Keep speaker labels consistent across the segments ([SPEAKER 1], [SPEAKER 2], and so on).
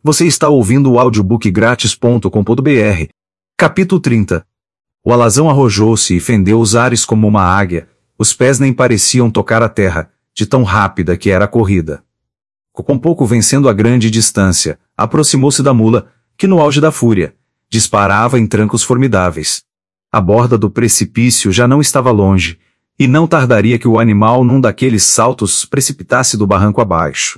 [SPEAKER 1] Você está ouvindo o audiobook grátis.com.br. Capítulo 30. O alazão arrojou-se e fendeu os ares como uma águia. Os pés nem pareciam tocar a terra, de tão rápida que era a corrida. Com pouco vencendo a grande distância, aproximou-se da mula, que no auge da fúria, disparava em trancos formidáveis. A borda do precipício já não estava longe, e não tardaria que o animal num daqueles saltos precipitasse do barranco abaixo.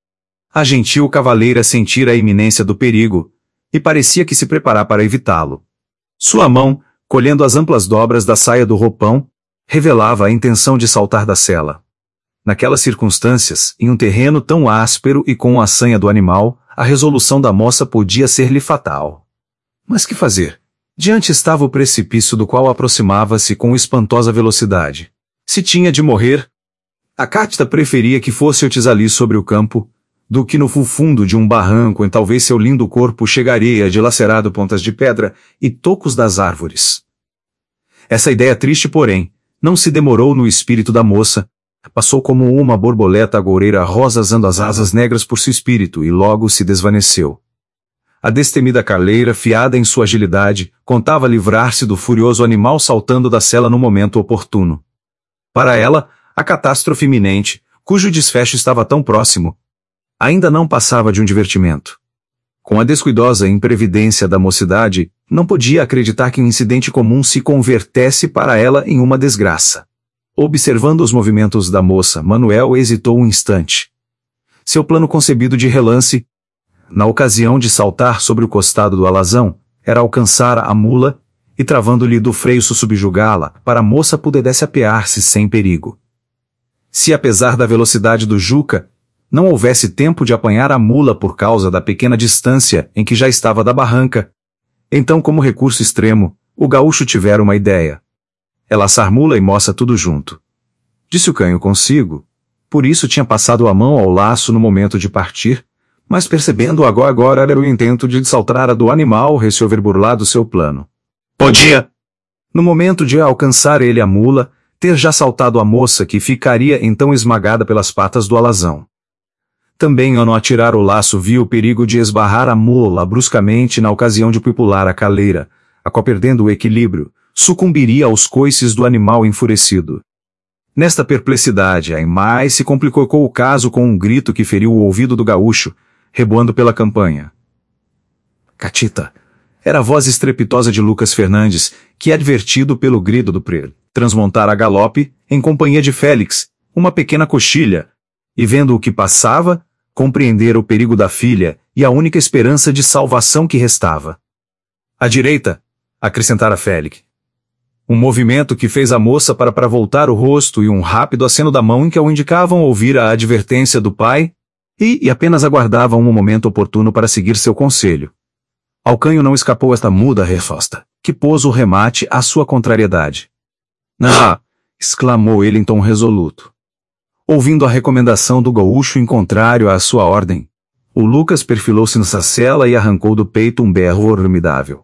[SPEAKER 1] A gentil cavaleira sentira a iminência do perigo, e parecia que se preparava para evitá-lo. Sua mão, colhendo as amplas dobras da saia do roupão, revelava a intenção de saltar da sela. Naquelas circunstâncias, em um terreno tão áspero e com a sanha do animal, a resolução da moça podia ser-lhe fatal. Mas que fazer? Diante estava o precipício do qual aproximava-se com espantosa velocidade. Se tinha de morrer, a Cátita preferia que fosse o ali sobre o campo, do que no fundo de um barranco em talvez seu lindo corpo chegaria a dilacerado pontas de pedra e tocos das árvores. Essa ideia triste, porém, não se demorou no espírito da moça, passou como uma borboleta agoureira rosasando as asas negras por seu espírito e logo se desvaneceu. A destemida carleira, fiada em sua agilidade, contava livrar-se do furioso animal saltando da sela no momento oportuno. Para ela, a catástrofe iminente, cujo desfecho estava tão próximo, ainda não passava de um divertimento. Com a descuidosa imprevidência da mocidade, não podia acreditar que um incidente comum se convertesse para ela em uma desgraça. Observando os movimentos da moça, Manuel hesitou um instante. Seu plano concebido de relance, na ocasião de saltar sobre o costado do alazão, era alcançar a mula e, travando-lhe do freio, subjugá-la, para a moça pudesse apear-se sem perigo. Se, apesar da velocidade do Juca, não houvesse tempo de apanhar a mula por causa da pequena distância em que já estava da barranca, então, como recurso extremo, o gaúcho tivera uma ideia. É laçar mula e moça tudo junto. Disse o canho consigo, por isso tinha passado a mão ao laço no momento de partir, mas percebendo agora era o intento de saltar a do animal, resolver burlar do seu plano. Podia, no momento de alcançar ele a mula, ter já saltado a moça que ficaria então esmagada pelas patas do alazão. Também ao não atirar o laço viu o perigo de esbarrar a mula bruscamente na ocasião de pular a caleira, a qual perdendo o equilíbrio, sucumbiria aos coices do animal enfurecido. Nesta perplexidade, a mais se complicou o caso com um grito que feriu o ouvido do gaúcho, reboando pela campanha. Cátita! Era a voz estrepitosa de Lucas Fernandes, que, advertido pelo grito do prelho, transmontara a galope, em companhia de Félix, uma pequena coxilha, e vendo o que passava, compreendera o perigo da filha e a única esperança de salvação que restava. À direita, acrescentara Félix. Um movimento que fez a moça para voltar o rosto e um rápido aceno da mão em que a indicavam ouvir a advertência do pai, e apenas aguardava um momento oportuno para seguir seu conselho. Ao canho não escapou esta muda resposta, que pôs o remate à sua contrariedade. Ah! Exclamou ele em tom resoluto. Ouvindo a recomendação do gaúcho em contrário à sua ordem, o Lucas perfilou-se nessa cela e arrancou do peito um berro formidável.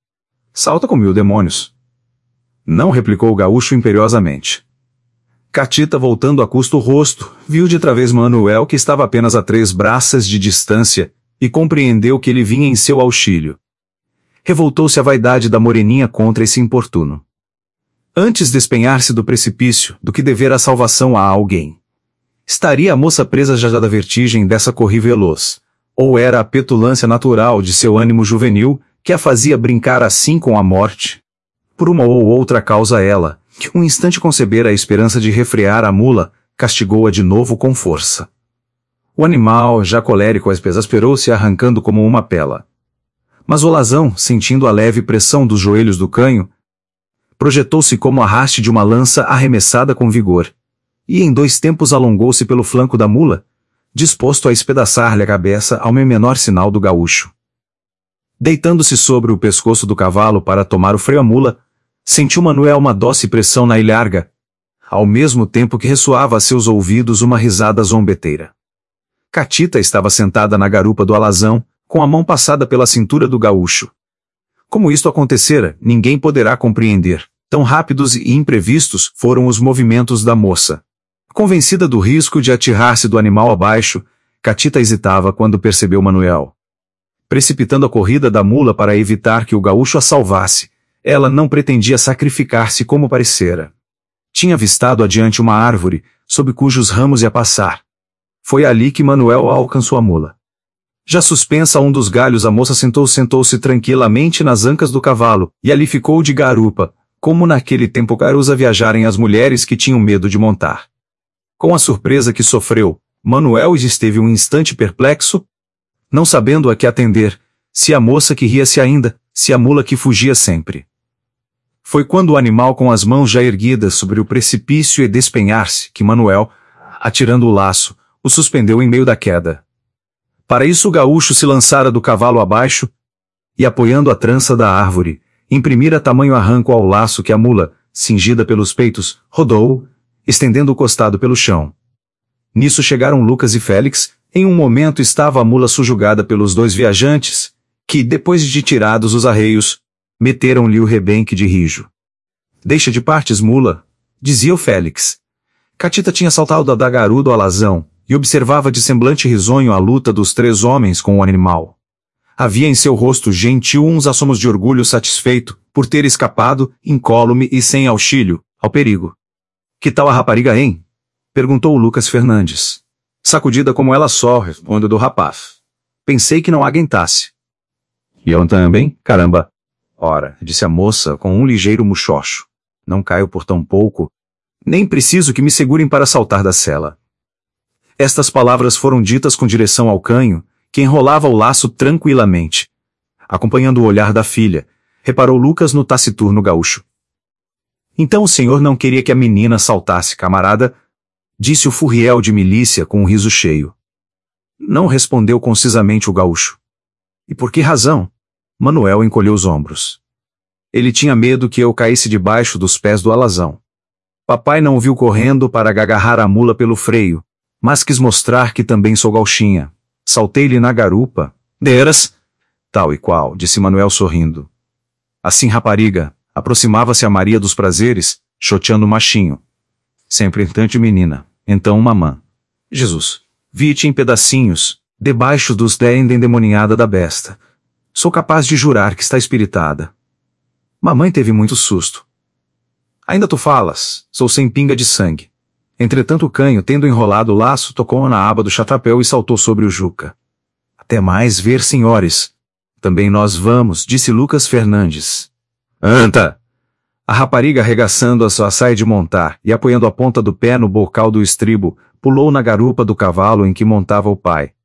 [SPEAKER 1] Salta com 1000 demônios! Não, replicou o gaúcho imperiosamente. Cátita, voltando a custo o rosto, viu de través Manuel que estava apenas a 3 braças de distância, e compreendeu que ele vinha em seu auxílio. Revoltou-se a vaidade da moreninha contra esse importuno. Antes despenhar-se do precipício do que dever a salvação a alguém. Estaria a moça presa já da vertigem dessa corrida veloz, ou era a petulância natural de seu ânimo juvenil que a fazia brincar assim com a morte? Por uma ou outra causa ela, que um instante concebera a esperança de refrear a mula, castigou-a de novo com força. O animal, já colérico, exasperou-se arrancando como uma pela. Mas o alazão, sentindo a leve pressão dos joelhos do canho, projetou-se como a haste de uma lança arremessada com vigor, e em 2 tempos alongou-se pelo flanco da mula, disposto a espedaçar-lhe a cabeça ao menor sinal do gaúcho. Deitando-se sobre o pescoço do cavalo para tomar o freio à mula, sentiu Manuel uma doce pressão na ilharga, ao mesmo tempo que ressoava a seus ouvidos uma risada zombeteira. Cátita estava sentada na garupa do alazão, com a mão passada pela cintura do gaúcho. Como isto acontecera, ninguém poderá compreender. Tão rápidos e imprevistos foram os movimentos da moça. Convencida do risco de atirar-se do animal abaixo, Cátita hesitava quando percebeu Manuel. precipitando a corrida da mula para evitar que o gaúcho a salvasse. Ela não pretendia sacrificar-se como parecera. Tinha avistado adiante uma árvore, sob cujos ramos ia passar. Foi ali que Manuel alcançou a mula. Já suspensa a um dos galhos, a moça sentou-se tranquilamente nas ancas do cavalo, e ali ficou de garupa, como naquele tempo garuza viajarem as mulheres que tinham medo de montar. Com a surpresa que sofreu, Manuel esteve um instante perplexo, não sabendo a que atender, se a moça que ria-se ainda, se a mula que fugia sempre. Foi quando o animal, com as mãos já erguidas sobre o precipício e despenhar-se, que Manuel, atirando o laço, o suspendeu em meio da queda. Para isso o gaúcho se lançara do cavalo abaixo e, apoiando a trança da árvore, imprimira tamanho arranco ao laço que a mula, cingida pelos peitos, rodou, estendendo o costado pelo chão. Nisso chegaram Lucas e Félix. Em um momento estava a mula subjugada pelos dois viajantes, que, depois de tirados os arreios, meteram-lhe o rebenque de rijo. Deixa de partes, mula, dizia o Félix. Catita tinha saltado da garuda ao alazão, e observava de semblante risonho a luta dos três homens com o animal. Havia em seu rosto gentil uns assomos de orgulho satisfeito, por ter escapado, incólume e sem auxílio, ao perigo. Que tal a rapariga, hein? Perguntou o Lucas Fernandes. Sacudida como ela só, respondeu do rapaz. Pensei que não aguentasse. E eu também, caramba. Ora, disse a moça com um ligeiro muxoxo. Não caio por tão pouco. Nem preciso que me segurem para saltar da sela. Estas palavras foram ditas com direção ao canho, que enrolava o laço tranquilamente. Acompanhando o olhar da filha, reparou Lucas no taciturno gaúcho. Então o senhor não queria que a menina saltasse, camarada? Disse o furriel de milícia com um riso cheio. Não, respondeu concisamente o gaúcho. E por que razão? Manuel encolheu os ombros. Ele tinha medo que eu caísse debaixo dos pés do alazão. Papai não o viu correndo para agarrar a mula pelo freio, mas quis mostrar que também sou gauchinha. Saltei-lhe na garupa. Deras? Tal e qual, disse Manuel sorrindo. Assim, rapariga, aproximava-se a Maria dos Prazeres, choteando o machinho. Sempre entanto, menina, então mamã. Jesus, vi-te em pedacinhos, debaixo dos dentes endemoniada da besta. Sou capaz de jurar que está espiritada. Mamãe teve muito susto. Ainda tu falas, sou sem pinga de sangue. Entretanto o canho, tendo enrolado o laço, tocou na aba do chapéu e saltou sobre o Juca. Até mais ver, senhores. Também nós vamos, disse Lucas Fernandes. Anta! A rapariga, arregaçando a sua saia de montar e apoiando a ponta do pé no bocal do estribo, pulou na garupa do cavalo em que montava o pai.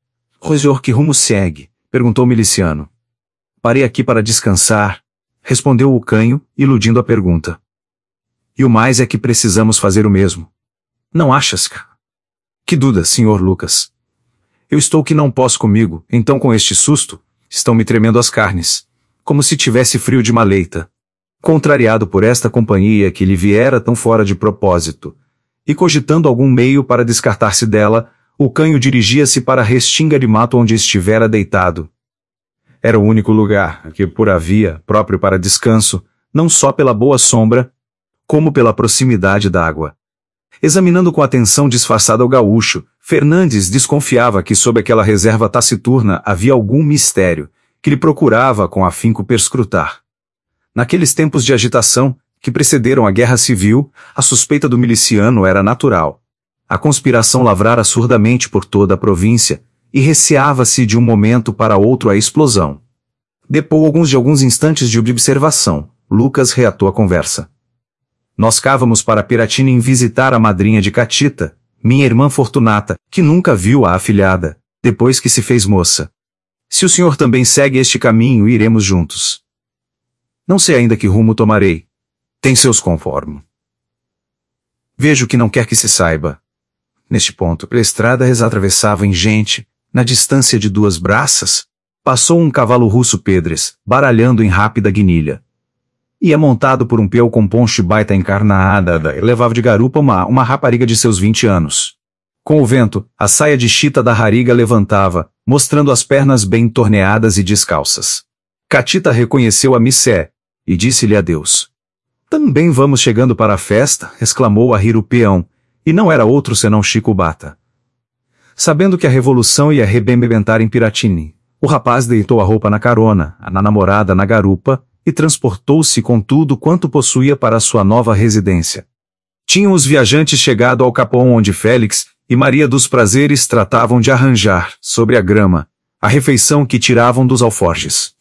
[SPEAKER 1] O senhor que rumo segue? Perguntou o miliciano. Parei aqui para descansar, respondeu o canho, iludindo a pergunta. E o mais é que precisamos fazer o mesmo. Não achas, cara? Que dúvida, senhor Lucas. Eu estou que não posso comigo, então com este susto, estão me tremendo as carnes, como se tivesse frio de maleita. Contrariado por esta companhia que lhe viera tão fora de propósito, e cogitando algum meio para descartar-se dela, o canho dirigia-se para a restinga de mato onde estivera deitado. Era o único lugar que por havia, próprio para descanso, não só pela boa sombra, como pela proximidade da água. Examinando com atenção disfarçada o gaúcho, Fernandes desconfiava que sob aquela reserva taciturna havia algum mistério, que lhe procurava com afinco perscrutar. Naqueles tempos de agitação, que precederam a guerra civil, a suspeita do miliciano era natural. A conspiração lavrara surdamente por toda a província, e receava-se de um momento para outro a explosão. Depois de alguns instantes de observação, Lucas reatou a conversa. Nós cávamos para Piratini visitar a madrinha de Catita, minha irmã Fortunata, que nunca viu a afilhada, depois que se fez moça. Se o senhor também segue este caminho, iremos juntos. Não sei ainda que rumo tomarei. Tem seus conforme. Vejo que não quer que se saiba. Neste ponto, a estrada atravessava em gente, na distância de 2 braças, passou um cavalo russo Pedres, baralhando em rápida guinilha. Ia montado por um peão com ponche baita encarnada e levava de garupa uma rapariga de seus 20 anos. Com o vento, a saia de chita da rariga levantava, mostrando as pernas bem torneadas e descalças. Catita reconheceu a missé, e disse-lhe adeus. Também vamos chegando para a festa, exclamou a rir o peão, e não era outro senão Chico Bata. Sabendo que a revolução ia arrebentar em Piratini, O rapaz deitou a roupa na carona, a namorada na garupa, e transportou-se com tudo quanto possuía para sua nova residência. Tinham os viajantes chegado ao capão onde Félix e Maria dos Prazeres tratavam de arranjar, sobre a grama, a refeição que tiravam dos alforjes.